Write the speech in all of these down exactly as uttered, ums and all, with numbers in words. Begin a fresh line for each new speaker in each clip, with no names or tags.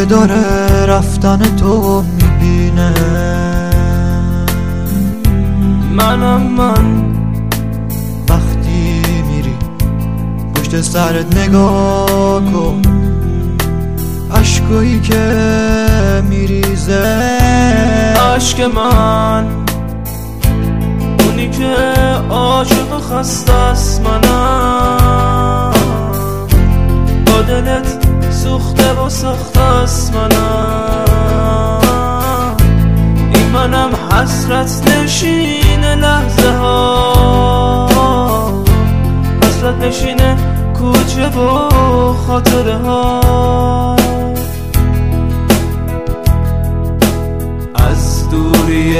که داره رفتن تو میبینه.
منم من
وقتی میری پشت سرت نگاه کن، عشقایی که میریزه
عشق من، اونی که عاشق و خسته است. منم با دلت سوخته و سخته است. منم این منم حسرت نشین لحظه ها، حسرت نشین کوچه و خاطره ها. از دوری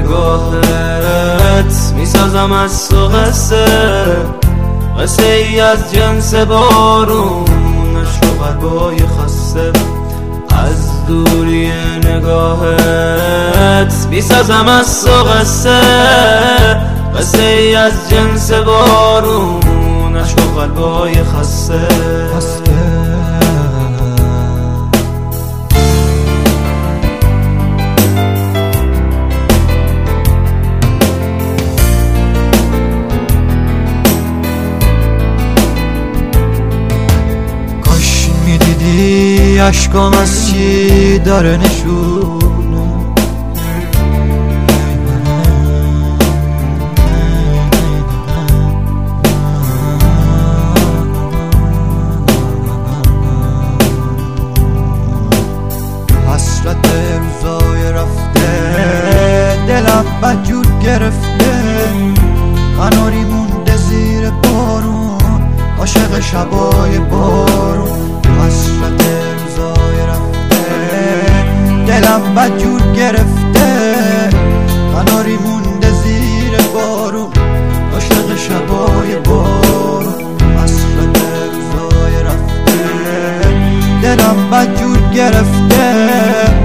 نگاهت میسازم از تو قصه، قصه ای از جنس بارون عشق و قلبای خسته. از دوری نگاهت میسازم از تو قصه، قصه ای از جنس بارون عشق و قلبای خسته.
میدیدی عشقام از چی داره نشونه، حسرت روزای رفته دلم بدجور گرفته. قناری مونده زیر بارون عاشق شبای بارون. حسرت روزای رفته دلم بدجور گرفته. قناری مونده زیر بارون عاشق شبای بارون. حسرت روزای رفته دلم بدجور گرفته.